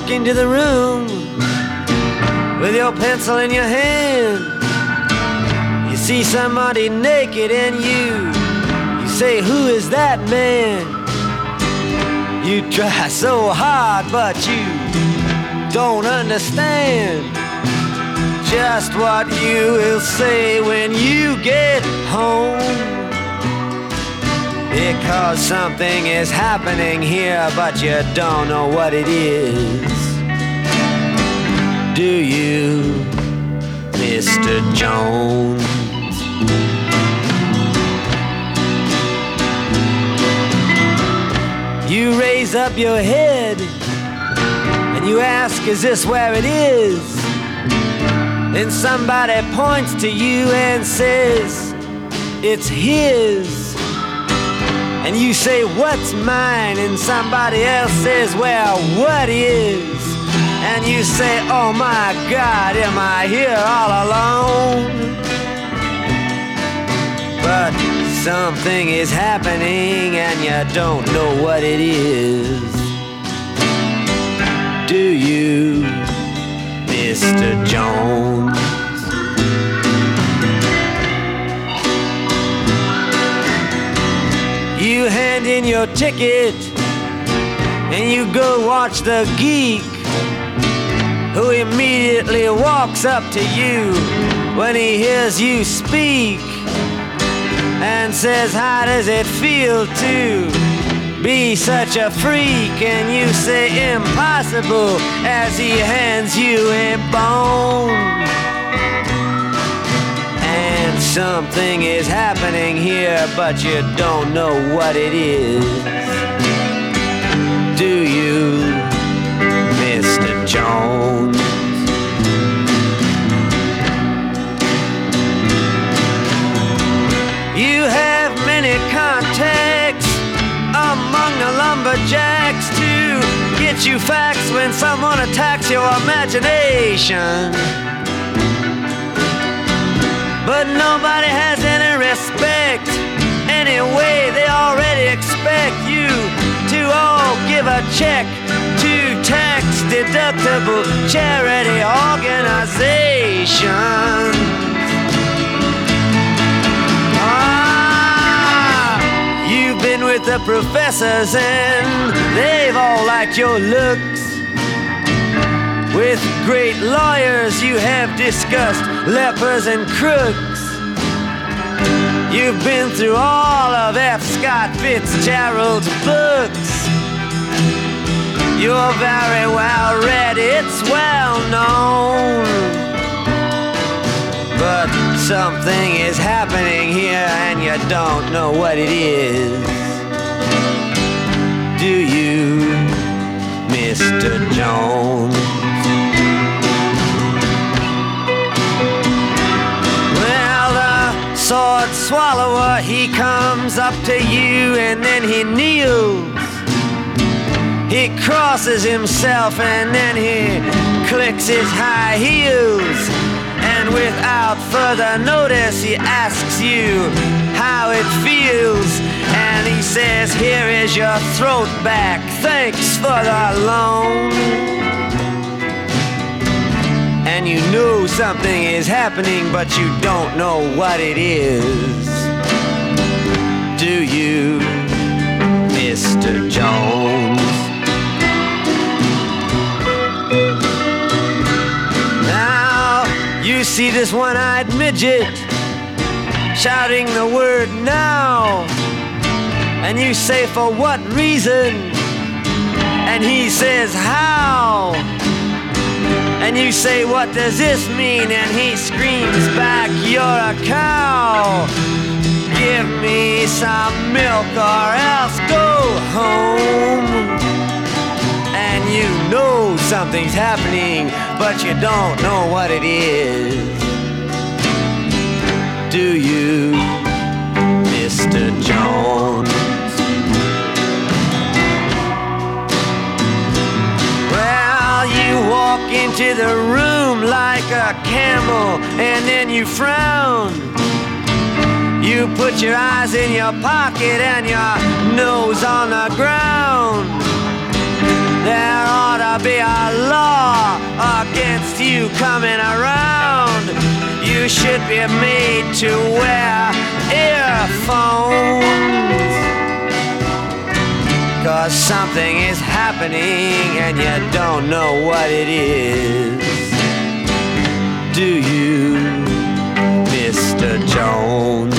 walk into the room with your pencil in your hand. You see somebody naked and you say, who is that man? You try so hard, but you don't understand just what you will say when you get home. Because something is happening here, but you don't know what it is. Do you, Mr. Jones? You raise up your head and you ask, is this where it is? Then somebody points to you and says, it's his. And you say, what's mine? And somebody else says, well, what is? And you say, oh my God, am I here all alone? But something is happening and you don't know what it is. Do you, Mr. Jones? You hand in your ticket and you go watch the geek, who immediately walks up to you when he hears you speak and says, how does it feel to be such a freak? And you say, impossible, as he hands you a bone. And something is happening here, but you don't know what it is. Do you, Mr. Jones? You have many contacts among the lumberjacks to get you facts when someone attacks your imagination. But nobody has any respect. Anyway, they already expect you to all give a check to tax-deductible charity organizations. You've been with the professors and they've all liked your looks. With great lawyers you have discussed lepers and crooks. You've been through all of F. Scott Fitzgerald's books. You're very well read, it's well known. But something is happening here and you don't know what it is. Do you, Mr. Jones? Sword swallower, he comes up to you and then he kneels. He crosses himself and then he clicks his high heels. And without further notice he asks you how it feels. And he says, here is your throat back, thanks for the loan. And you know something is happening, but you don't know what it is. Do you, Mr. Jones? Now, you see this one-eyed midget shouting the word now. And you say, for what reason? And he says, how? And you say, what does this mean? And he screams back, you're a cow. Give me some milk or else go home. And you know something's happening, but you don't know what it is. Do you, Mr. Jones? Walk into the room like a camel and then you frown. You put your eyes in your pocket and your nose on the ground. There ought to be a against you coming around. You should be made to wear earphones, 'cause something is happening and you don't know what it is. Do you, Mr. Jones?